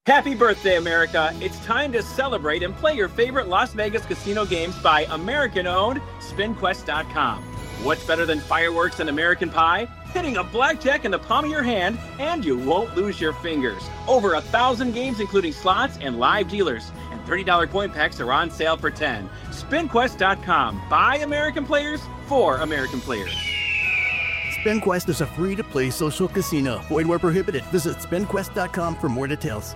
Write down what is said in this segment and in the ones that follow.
Happy birthday, America! It's time to celebrate and play your favorite Las Vegas casino games by American-owned SpinQuest.com. What's better than fireworks and American pie? Hitting a blackjack in the palm of your hand, and you won't lose your fingers. Over 1,000 games, including slots and live dealers. And $30 coin packs are on sale for $10. SpinQuest.com. By American players, for American players. SpinQuest is a free-to-play social casino. Void where prohibited. Visit SpinQuest.com for more details.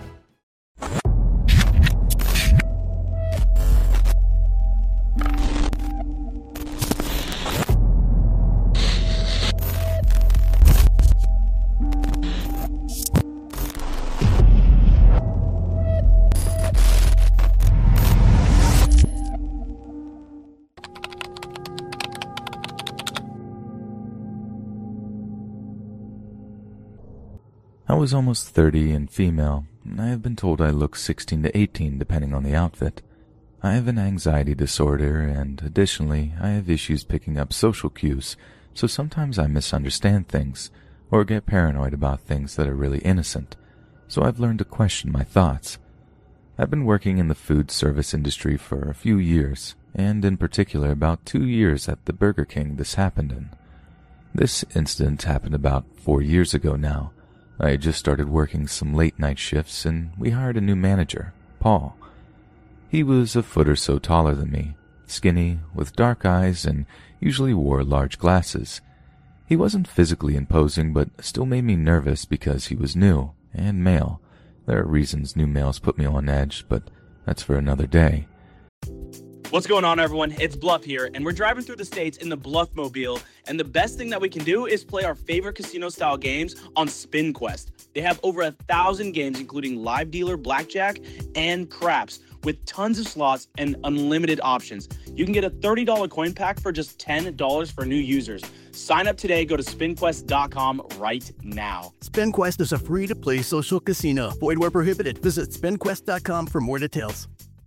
I was almost 30 and female, and I have been told I look 16 to 18 depending on the outfit. I have an anxiety disorder, and additionally, I have issues picking up social cues, so sometimes I misunderstand things, or get paranoid about things that are really innocent, so I've learned to question my thoughts. I've been working in the food service industry for a few years, and in particular about 2 years at the Burger King this happened in. This incident happened about 4 years ago now. I had just started working some late-night shifts, and we hired a new manager, Paul. He was a foot or so taller than me, skinny, with dark eyes, and usually wore large glasses. He wasn't physically imposing, but still made me nervous because he was new and male. There are reasons new males put me on edge, but that's for another day. What's going on, everyone? It's Bluff here, and we're driving through the states in the Bluff-mobile, and the best thing that we can do is play our favorite casino-style games on SpinQuest. They have over 1,000 games, including live dealer, blackjack, and craps, with tons of slots and unlimited options. You can get a $30 coin pack for just $10 for new users. Sign up today. Go to SpinQuest.com right now. SpinQuest is a free-to-play social casino. Void where prohibited. Visit SpinQuest.com for more details.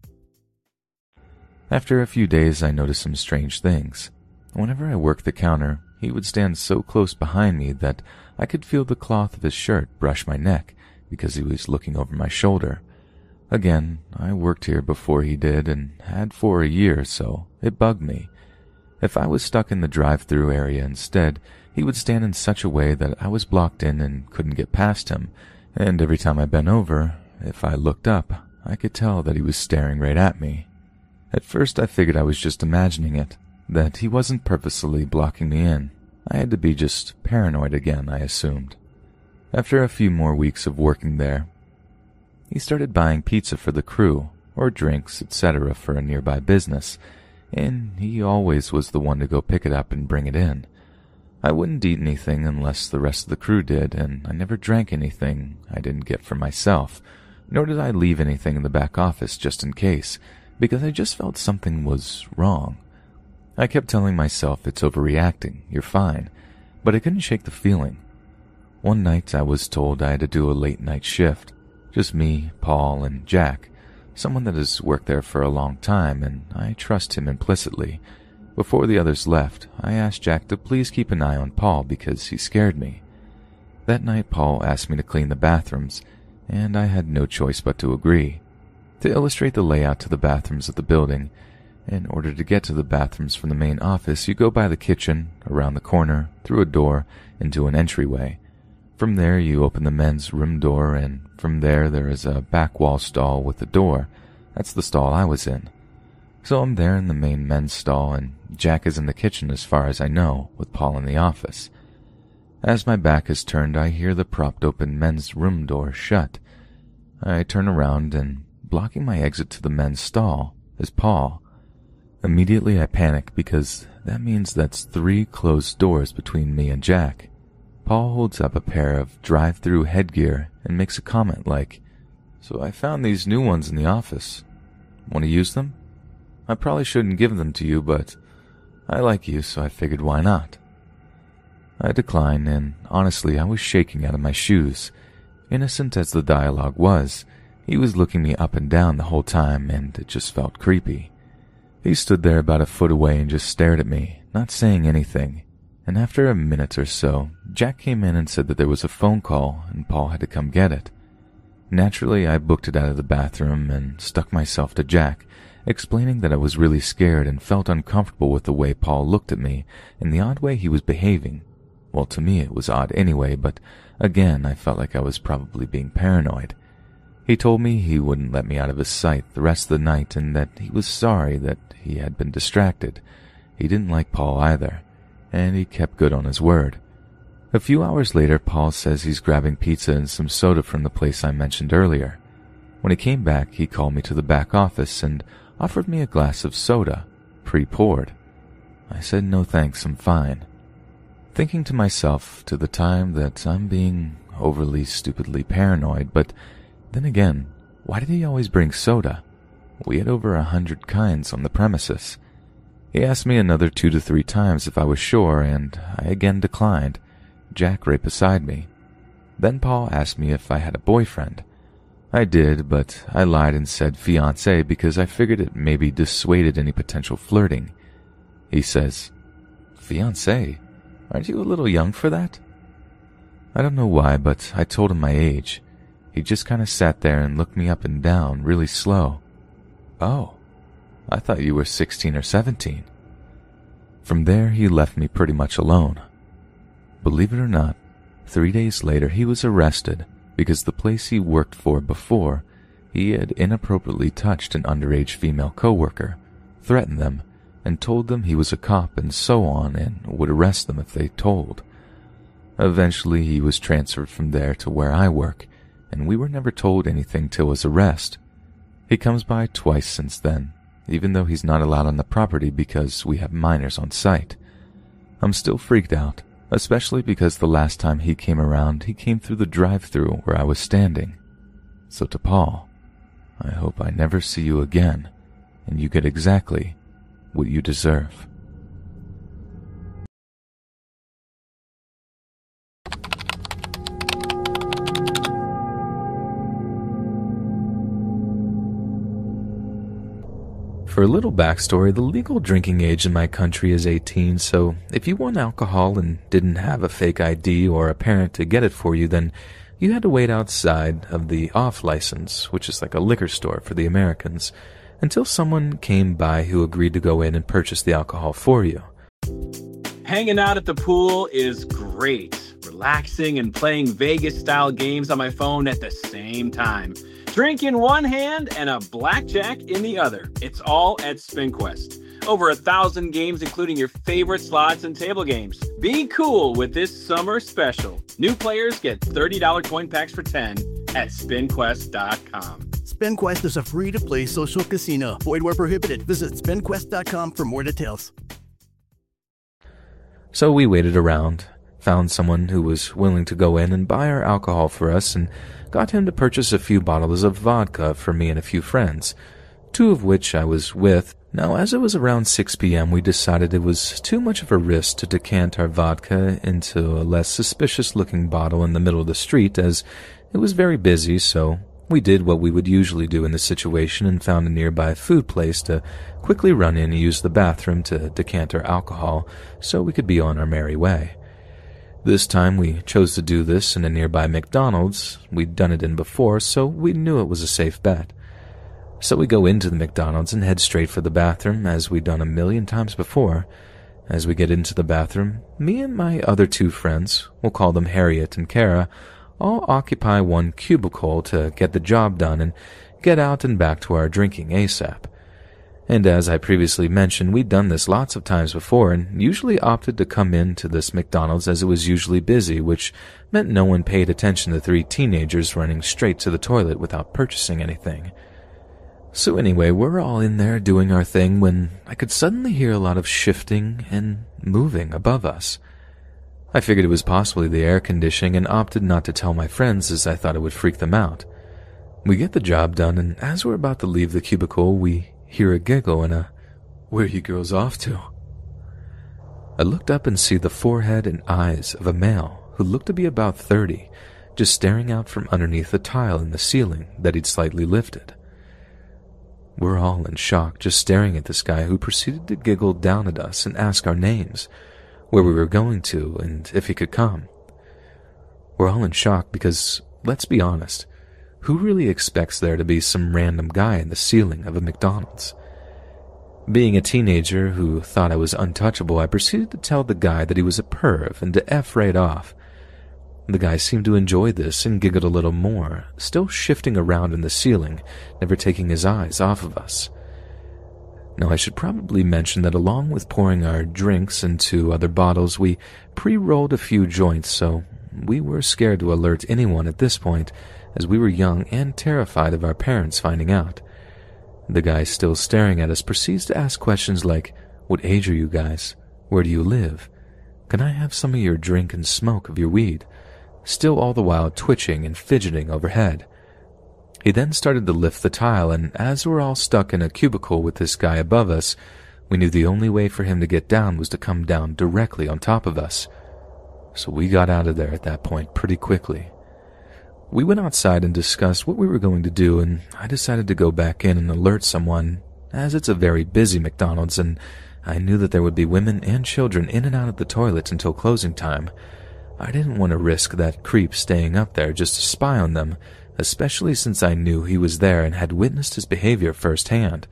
After a few days, I noticed some strange things. Whenever I worked the counter, he would stand so close behind me that I could feel the cloth of his shirt brush my neck because he was looking over my shoulder. Again, I worked here before he did and had for a year, so it bugged me. If I was stuck in the drive-thru area instead, he would stand in such a way that I was blocked in and couldn't get past him, and every time I bent over, if I looked up, I could tell that he was staring right at me. At first I figured I was just imagining it, that he wasn't purposely blocking me in. I had to be just paranoid again, I assumed. After a few more weeks of working there, he started buying pizza for the crew, or drinks, etc. for a nearby business, and he always was the one to go pick it up and bring it in. I wouldn't eat anything unless the rest of the crew did, and I never drank anything I didn't get for myself, nor did I leave anything in the back office just in case, because I just felt something was wrong. I kept telling myself it's overreacting, you're fine, but I couldn't shake the feeling. One night I was told I had to do a late-night shift. Just me, Paul, and Jack, someone that has worked there for a long time, and I trust him implicitly. Before the others left, I asked Jack to please keep an eye on Paul because he scared me. That night Paul asked me to clean the bathrooms, and I had no choice but to agree. To illustrate the layout to the bathrooms of the building, in order to get to the bathrooms from the main office, you go by the kitchen, around the corner, through a door, into an entryway. From there you open the men's room door, and from there is a back wall stall with a door. That's the stall I was in. So I'm there in the main men's stall, and Jack is in the kitchen as far as I know, with Paul in the office. As my back is turned, I hear the propped open men's room door shut. I turn around, and blocking my exit to the men's stall is Paul. Immediately I panic because that means that's 3 closed doors between me and Jack. Paul holds up a pair of drive-through headgear and makes a comment like, "So I found these new ones in the office. Want to use them? I probably shouldn't give them to you, but I like you, so I figured why not?" I decline, and honestly I was shaking out of my shoes. Innocent as the dialogue was, he was looking me up and down the whole time, and it just felt creepy. He stood there about a foot away and just stared at me, not saying anything. And after a minute or so, Jack came in and said that there was a phone call and Paul had to come get it. Naturally, I booked it out of the bathroom and stuck myself to Jack, explaining that I was really scared and felt uncomfortable with the way Paul looked at me and the odd way he was behaving. Well, to me it was odd anyway, but again, I felt like I was probably being paranoid. He told me he wouldn't let me out of his sight the rest of the night and that he was sorry that he had been distracted. He didn't like Paul either, and he kept good on his word. A few hours later, Paul says he's grabbing pizza and some soda from the place I mentioned earlier. When he came back, he called me to the back office and offered me a glass of soda, pre-poured. I said no thanks, I'm fine. Thinking to myself to the time that I'm being overly stupidly paranoid, but then again, why did he always bring soda? We had over 100 kinds on the premises. He asked me another 2 to 3 times if I was sure, and I again declined, Jack right beside me. Then Paul asked me if I had a boyfriend. I did, but I lied and said fiancé because I figured it maybe dissuaded any potential flirting. He says, "Fiancé? Aren't you a little young for that?" I don't know why, but I told him my age. He just kind of sat there and looked me up and down, really slow. "Oh, I thought you were 16 or 17. From there, he left me pretty much alone. Believe it or not, 3 days later he was arrested because the place he worked for before, he had inappropriately touched an underage female coworker, threatened them, and told them he was a cop and so on and would arrest them if they told. Eventually he was transferred from there to where I work, and we were never told anything till his arrest. He comes by twice since then, even though he's not allowed on the property because we have minors on site. I'm still freaked out, especially because the last time he came around, he came through the drive-thru where I was standing. So to Paul, I hope I never see you again, and you get exactly what you deserve. For a little backstory, the legal drinking age in my country is 18, so if you want alcohol and didn't have a fake ID or a parent to get it for you, then you had to wait outside of the off license, which is like a liquor store for the Americans, until someone came by who agreed to go in and purchase the alcohol for you. Hanging out at the pool is great. Relaxing and playing Vegas-style games on my phone at the same time. Drink in one hand and a blackjack in the other. It's all at SpinQuest. Over 1,000 games, including your favorite slots and table games. Be cool with this summer special. New players get $30 coin packs for 10 at SpinQuest.com. SpinQuest is a free-to-play social casino. Void where prohibited. Visit SpinQuest.com for more details. So we waited around, found someone who was willing to go in and buy our alcohol for us, and got him to purchase a few bottles of vodka for me and a few friends, 2 of which I was with. Now, as it was around 6 p.m., we decided it was too much of a risk to decant our vodka into a less suspicious-looking bottle in the middle of the street, as it was very busy, so we did what we would usually do in this situation and found a nearby food place to quickly run in and use the bathroom to decant our alcohol so we could be on our merry way. This time we chose to do this in a nearby McDonald's. We'd done it in before, so we knew it was a safe bet. So we go into the McDonald's and head straight for the bathroom, as we'd done 1,000,000 times before. As we get into the bathroom, me and my other 2 friends, we'll call them Harriet and Kara, all occupy one cubicle to get the job done and get out and back to our drinking ASAP. And as I previously mentioned, we'd done this lots of times before and usually opted to come into this McDonald's as it was usually busy, which meant no one paid attention to 3 teenagers running straight to the toilet without purchasing anything. So anyway, we're all in there doing our thing when I could suddenly hear a lot of shifting and moving above us. I figured it was possibly the air conditioning and opted not to tell my friends as I thought it would freak them out. We get the job done, and as we're about to leave the cubicle, we hear a giggle and a, "Where are you girls off to?" I looked up and see the forehead and eyes of a male who looked to be about 30, just staring out from underneath the tile in the ceiling that he'd slightly lifted. We're all in shock, just staring at this guy who proceeded to giggle down at us and ask our names, where we were going to, and if he could come. We're all in shock because, let's be honest, Who really expects there to be some random guy in the ceiling of a McDonald's? Being a teenager who thought I was untouchable, I proceeded to tell the guy that he was a perv and to F right off. The guy seemed to enjoy this and giggled a little more, still shifting around in the ceiling, never taking his eyes off of us. Now, I should probably mention that along with pouring our drinks into other bottles, we pre-rolled a few joints, so we were scared to alert anyone at this point, as we were young and terrified of our parents finding out. The guy, still staring at us, proceeds to ask questions like, "What age are you guys? Where do you live? Can I have some of your drink and smoke of your weed?" Still all the while twitching and fidgeting overhead. He then started to lift the tile, and as we're all stuck in a cubicle with this guy above us, we knew the only way for him to get down was to come down directly on top of us. So we got out of there at that point pretty quickly. We went outside and discussed what we were going to do, and I decided to go back in and alert someone, as it's a very busy McDonald's, and I knew that there would be women and children in and out of the toilet until closing time. I didn't want to risk that creep staying up there just to spy on them, especially since I knew he was there and had witnessed his behavior firsthand.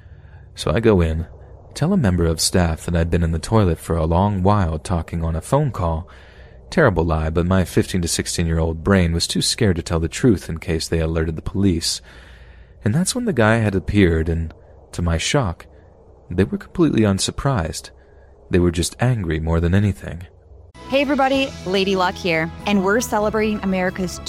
So I go in, tell a member of staff that I'd been in the toilet for a long while talking on a phone call. Terrible lie, but my 15 to 16-year-old brain was too scared to tell the truth in case they alerted the police. And that's when the guy had appeared, and to my shock, they were completely unsurprised. They were just angry more than anything. Hey everybody, Lady Luck here, and we're celebrating America's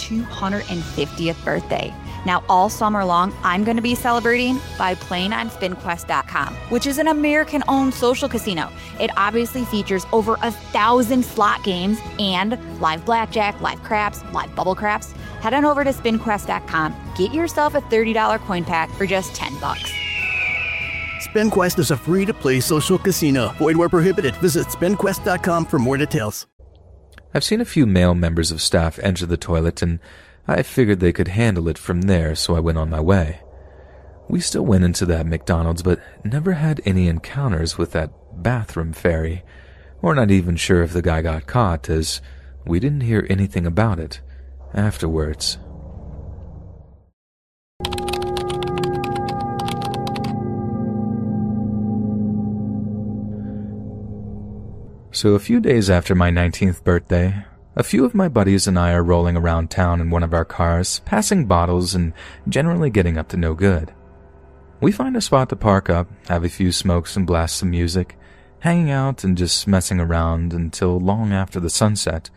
250th birthday. Now all summer long, I'm going to be celebrating by playing on SpinQuest.com, which is an American-owned social casino. It obviously features over 1,000 slot games and live blackjack, live craps, live bubble craps. Head on over to SpinQuest.com, get yourself a $30 coin pack for just $10. SpinQuest is a free-to-play social casino. Void where prohibited. Visit SpinQuest.com for more details. I've seen a few male members of staff enter the toilet, and I figured they could handle it from there, so I went on my way. We still went into that McDonald's, but never had any encounters with that bathroom fairy. We're not even sure if the guy got caught, as we didn't hear anything about it afterwards. So a few days after my 19th birthday, a few of my buddies and I are rolling around town in one of our cars, passing bottles and generally getting up to no good. We find a spot to park up, have a few smokes and blast some music, hanging out and just messing around until long after the sunset.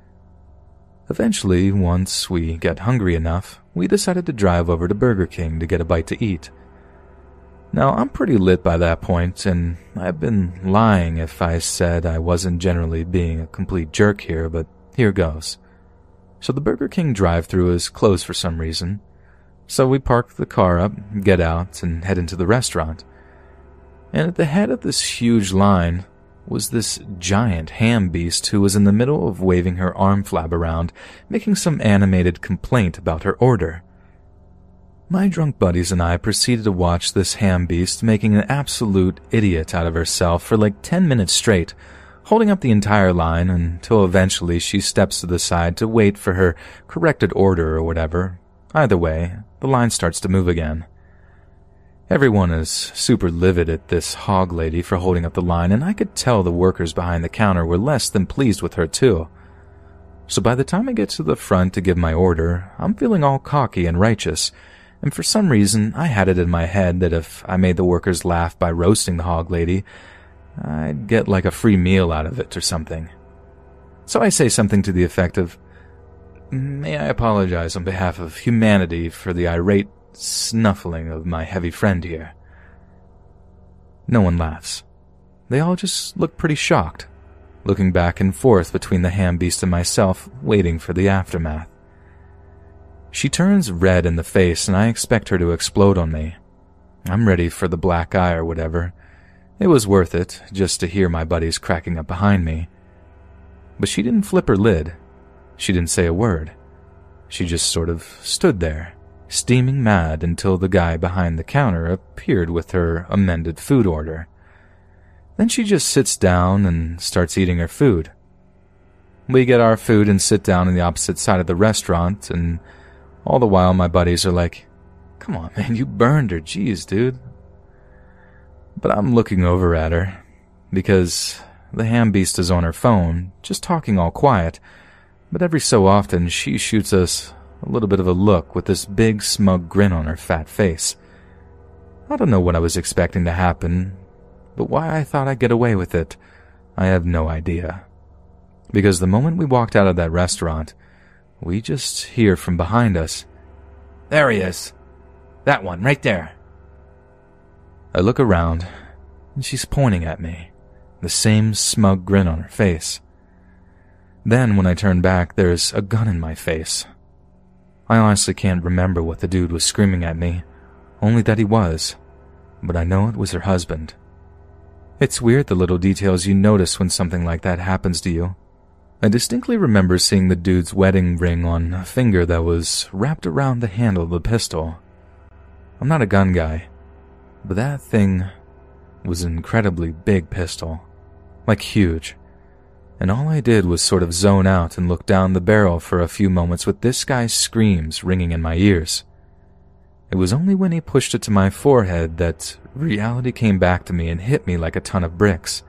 Eventually, once we get hungry enough, we decided to drive over to Burger King to get a bite to eat. Now, I'm pretty lit by that point, and I've been lying if I said I wasn't generally being a complete jerk here, but here goes. So the Burger King drive-thru is closed for some reason, so we park the car up, get out, and head into the restaurant. And at the head of this huge line was this giant ham beast who was in the middle of waving her arm flab around, making some animated complaint about her order. My drunk buddies and I proceeded to watch this ham beast making an absolute idiot out of herself for like 10 minutes straight, holding up the entire line until eventually she steps to the side to wait for her corrected order or whatever. Either way, the line starts to move again. Everyone is super livid at this hog lady for holding up the line, and I could tell the workers behind the counter were less than pleased with her too. So by the time I get to the front to give my order, I'm feeling all cocky and righteous, and for some reason, I had it in my head that if I made the workers laugh by roasting the hog lady, I'd get like a free meal out of it or something. So I say something to the effect of, "May I apologize on behalf of humanity for the irate snuffling of my heavy friend here." No one laughs. They all just look pretty shocked, looking back and forth between the ham beast and myself, waiting for the aftermath. She turns red in the face, and I expect her to explode on me. I'm ready for the black eye or whatever. It was worth it, just to hear my buddies cracking up behind me. But she didn't flip her lid. She didn't say a word. She just sort of stood there, steaming mad until the guy behind the counter appeared with her amended food order. Then she just sits down and starts eating her food. We get our food and sit down on the opposite side of the restaurant, and All the while, my buddies are like, "Come on, man, you burned her. Jeez, dude." But I'm looking over at her, because the ham beast is on her phone, just talking all quiet, but every so often she shoots us a little bit of a look with this big smug grin on her fat face. I don't know what I was expecting to happen, but why I thought I'd get away with it, I have no idea. Because the moment we walked out of that restaurant, we just hear from behind us, "There he is. That one, right there." I look around, and she's pointing at me, the same smug grin on her face. Then, when I turn back, there's a gun in my face. I honestly can't remember what the dude was screaming at me, only that he was, but I know it was her husband. It's weird the little details you notice when something like that happens to you. I distinctly remember seeing the dude's wedding ring on a finger that was wrapped around the handle of the pistol. I'm not a gun guy, but that thing was an incredibly big pistol, like huge, and all I did was sort of zone out and look down the barrel for a few moments with this guy's screams ringing in my ears. It was only when he pushed it to my forehead that reality came back to me and hit me like a ton of bricks.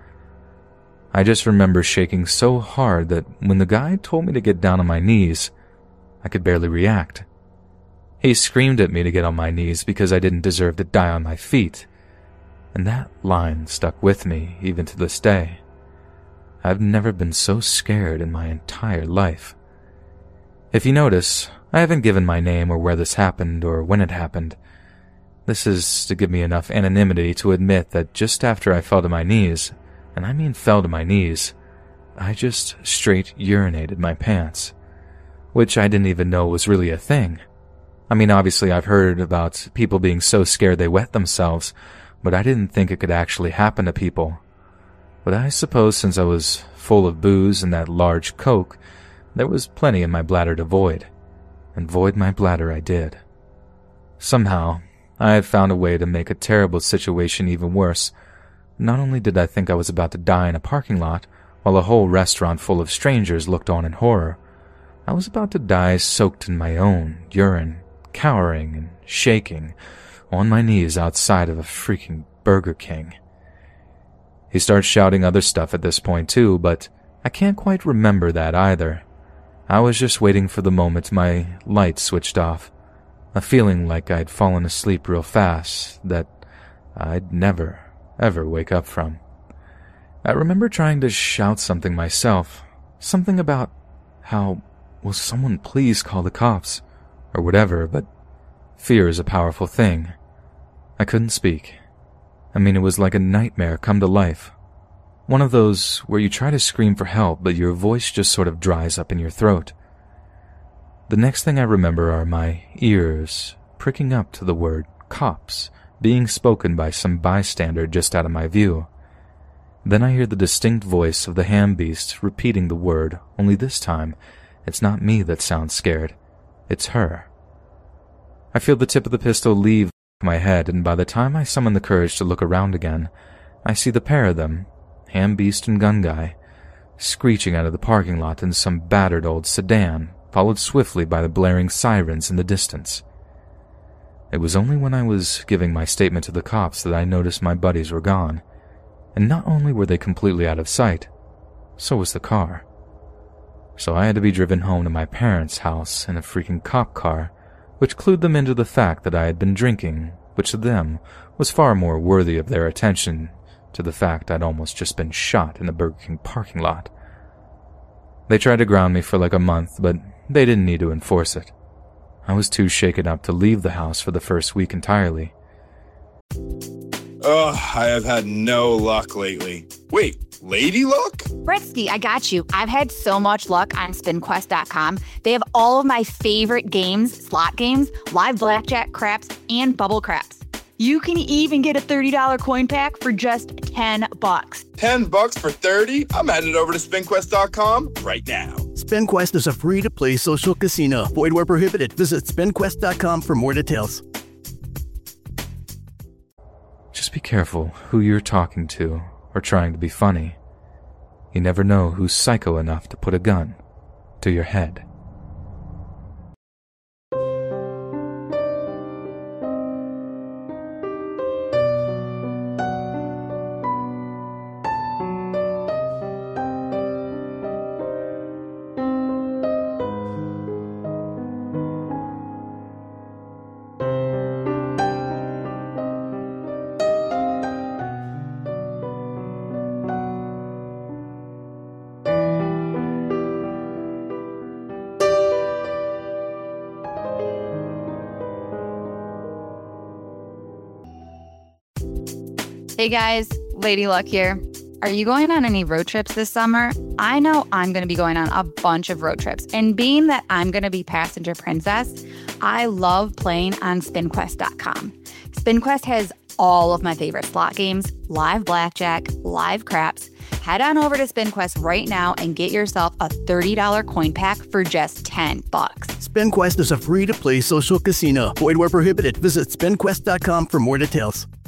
I just remember shaking so hard that when the guy told me to get down on my knees, I could barely react. He screamed at me to get on my knees because I didn't deserve to die on my feet, and that line stuck with me even to this day. I've never been so scared in my entire life. If you notice, I haven't given my name or where this happened or when it happened. This is to give me enough anonymity to admit that just after I fell to my knees, and I mean fell to my knees, I just straight urinated my pants, which I didn't even know was really a thing. I mean, obviously I've heard about people being so scared they wet themselves, but I didn't think it could actually happen to people. But I suppose since I was full of booze and that large Coke, there was plenty in my bladder to void. And void my bladder I did. Somehow, I had found a way to make a terrible situation even worse. Not only did I think I was about to die in a parking lot, while a whole restaurant full of strangers looked on in horror, I was about to die soaked in my own urine, cowering and shaking, on my knees outside of a freaking Burger King. He starts shouting other stuff at this point too, but I can't quite remember that either. I was just waiting for the moment my light switched off, a feeling like I'd fallen asleep real fast that I'd never, ever wake up from. I remember trying to shout something myself, something about how, "Will someone please call the cops?" or whatever, but fear is a powerful thing. I couldn't speak. I mean, it was like a nightmare come to life. One of those where you try to scream for help, but your voice just sort of dries up in your throat. The next thing I remember are my ears pricking up to the word cops being spoken by some bystander just out of my view. Then I hear the distinct voice of the ham beast repeating the word, only this time, it's not me that sounds scared, it's her. I feel the tip of the pistol leave my head, and by the time I summon the courage to look around again, I see the pair of them, ham beast and gun guy, screeching out of the parking lot in some battered old sedan, followed swiftly by the blaring sirens in the distance. It was only when I was giving my statement to the cops that I noticed my buddies were gone, and not only were they completely out of sight, so was the car. So I had to be driven home to my parents' house in a freaking cop car, which clued them into the fact that I had been drinking, which to them was far more worthy of their attention to the fact I'd almost just been shot in the Burger King parking lot. They tried to ground me for like a month, but they didn't need to enforce it. I was too shaken up to leave the house for the first week entirely. Ugh, I have had no luck lately. Wait, lady luck? Bretsky, I got you. I've had so much luck on SpinQuest.com. They have all of my favorite games, slot games, live blackjack, craps, and bubble craps. You can even get a $30 coin pack for just $10. $10 for 30? I'm headed over to SpinQuest.com right now. SpinQuest is a free-to-play social casino. Void where prohibited. Visit SpinQuest.com for more details. Just be careful who you're talking to or trying to be funny. You never know who's psycho enough to put a gun to your head. Hey guys, Lady Luck here. Are you going on any road trips this summer? I know I'm going to be going on a bunch of road trips, and being that I'm going to be passenger princess, I love playing on SpinQuest.com. SpinQuest has all of my favorite slot games, live blackjack, live craps. Head on over to SpinQuest right now and get yourself a $30 coin pack for just $10. SpinQuest is a free-to-play social casino. Void where prohibited. Visit SpinQuest.com for more details.